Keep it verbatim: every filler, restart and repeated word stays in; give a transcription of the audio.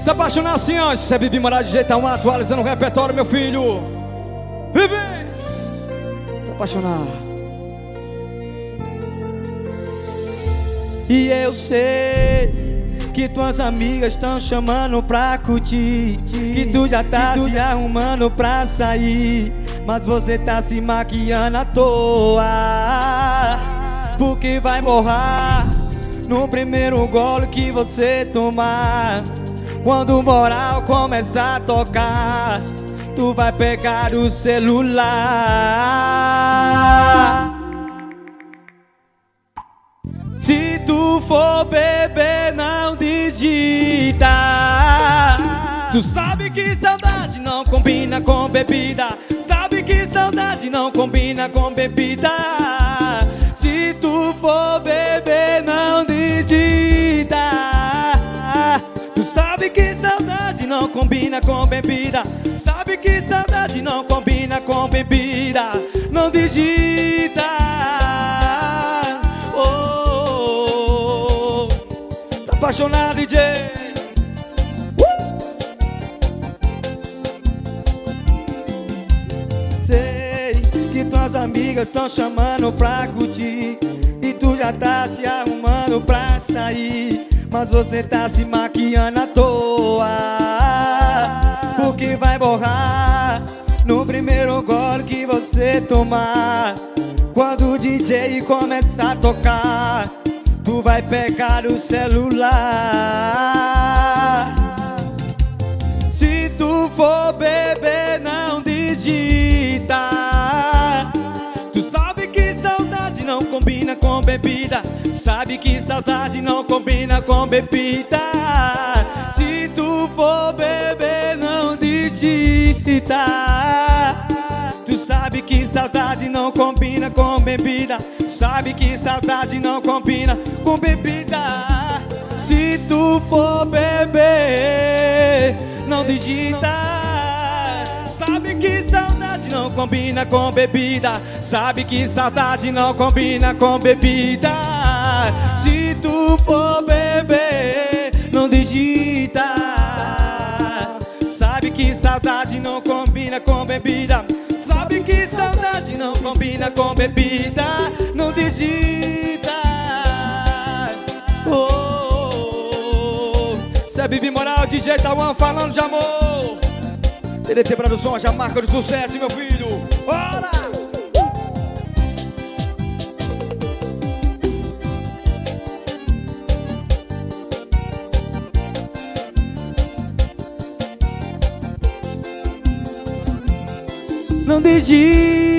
Se apaixonar assim, ó. Isso é Bibi Moral de jeito um, atualizando o repertório, meu filho. Bibi! Se apaixonar. E eu sei que tuas amigas estão chamando pra curtir, que tu já tá se arrumando pra sair, mas você tá se maquiando à toa, porque vai borrar no primeiro gole que você tomar. Quando o moral começar a tocar, tu vai pegar o celular. Se tu for beber, não digita. Tu sabe que saudade não combina com bebida. Sabe que saudade não combina com bebida. Se tu for beber, não digita. Tu sabe que saudade não combina com bebida. Sabe que saudade não combina com bebida. Não digita. Oh, se apaixonar, D J. uh! Sei que tuas amigas estão chamando pra curtir, e tu já tá se arrumando pra sair, mas você tá se maquiando à toa, porque vai borrar no primeiro gole que você tomar. Quando o D J começar a tocar, tu vai pegar o celular. Se tu for beber, não digita. Tu sabe que saudade não combina com bebida. Sabe que saudade não combina com bebida. Se tu for beber, não digita. Tu sabe que saudade não combina com bebida. Sabe que saudade não combina com bebida. Se tu for beber, não digita. Sabe que saudade não combina com bebida. Sabe que saudade não combina com bebida. Se tu for beber, não digita. Sabe que saudade não combina com bebida. Sabe que saudade não combina com bebida. Não digita. Oh, cê é Bibi Moral, D J Tauan falando de amor. T D T Produções, a marca do sucesso, meu filho. Bora! Não digita.